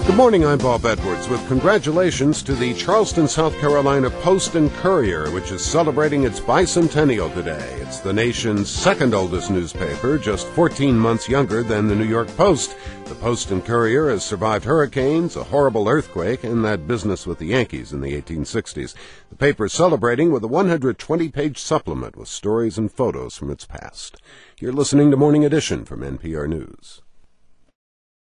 Good morning, I'm Bob Edwards with congratulations to the Charleston, South Carolina Post and Courier, which is celebrating its bicentennial today. It's the nation's second oldest newspaper, just 14 months younger than the New York Post. The Post and Courier has survived hurricanes, a horrible earthquake, and that business with the Yankees in the 1860s. The paper is celebrating with a 120-page supplement with stories and photos from its past. You're listening to Morning Edition from NPR News.